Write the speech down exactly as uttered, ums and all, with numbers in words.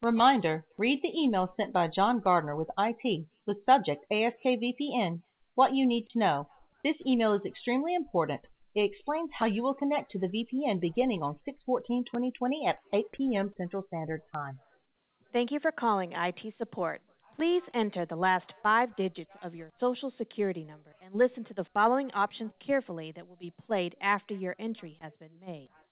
Reminder, read the email sent by John Gardner with I T with subject A S K V P N, what you need to know. This email is extremely important. It explains how you will connect to the V P N beginning on six fourteen twenty twenty at eight p m Central Standard Time. Thank you for calling I T support. Please enter the last five digits of your Social Security number and listen to the following options carefully that will be played after your entry has been made.